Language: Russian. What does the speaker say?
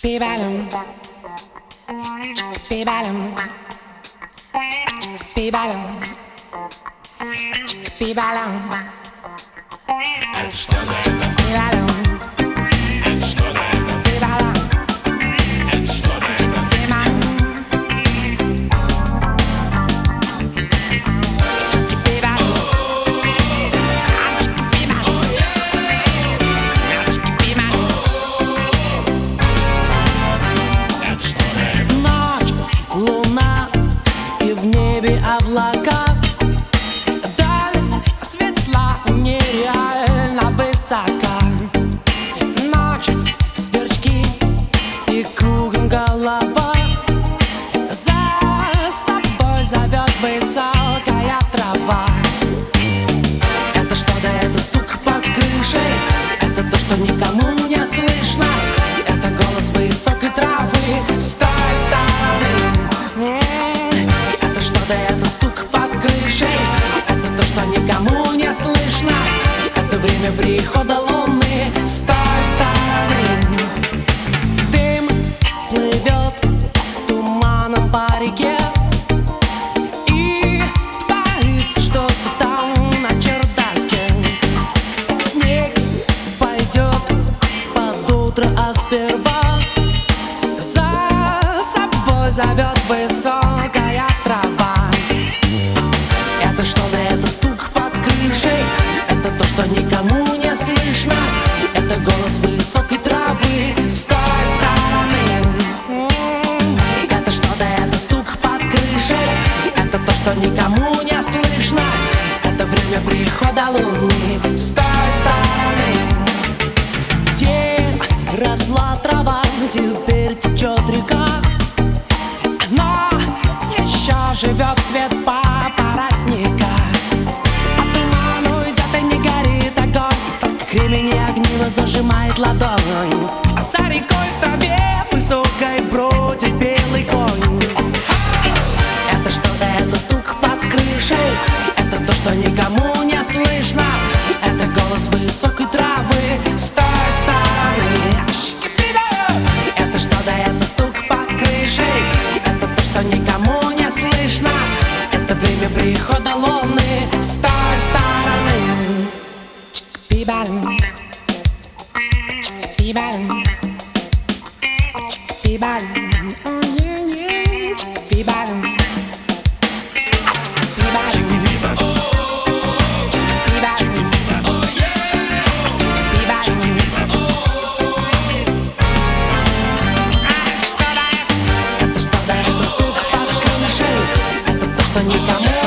Пибалом, пибалом, пибалом, пибалом. Это что это? Пибалом, Это что это? пибалом, Это что это? пибалом, пибалом, Это что это? Ночь, луна и в небе облака. Даль светла, нереально высока. Ночь, сверчки и кругом голова. За собой зовет высокая трава. Это что-то, это стук под крышей. Это то, что никому не слышно. Это голос высокой травы с той стороны. Это что-то, это стук под крышей. Это то, что никому не слышно. Это время прихода луны с той стороны. Дым плывет туманом по реке. И творится что-то там на чердаке. Снег пойдет под утро, а сперва за собой зовет высокая трава. Это что-то, это стук под крышей. Это то, что никому не слышно. Это голос высокой травы с той стороны. Это что-то, это стук под крышей. Это то, что никому не слышно. Это время прихода луны с той стороны. Где росла трава, теперь течет река. Но еще живет цвет папоротника. А туман уйдет и не горит огонь. Только кремень и огниво зажимает ладонь. А за рекой в траве высокой бродит белый конь. Это что-то, это стук под крышей. Это то, что никому не слышно. Это голос высокой травы с той стороны. Это что-то, это стук под крышей. Это то, что никому не слышно. Это время прихода луны с той стороны. пибалом, пибалом, пибалом, пибалом, пибалом, Это что-то, это стук под крышей. Это то, что никому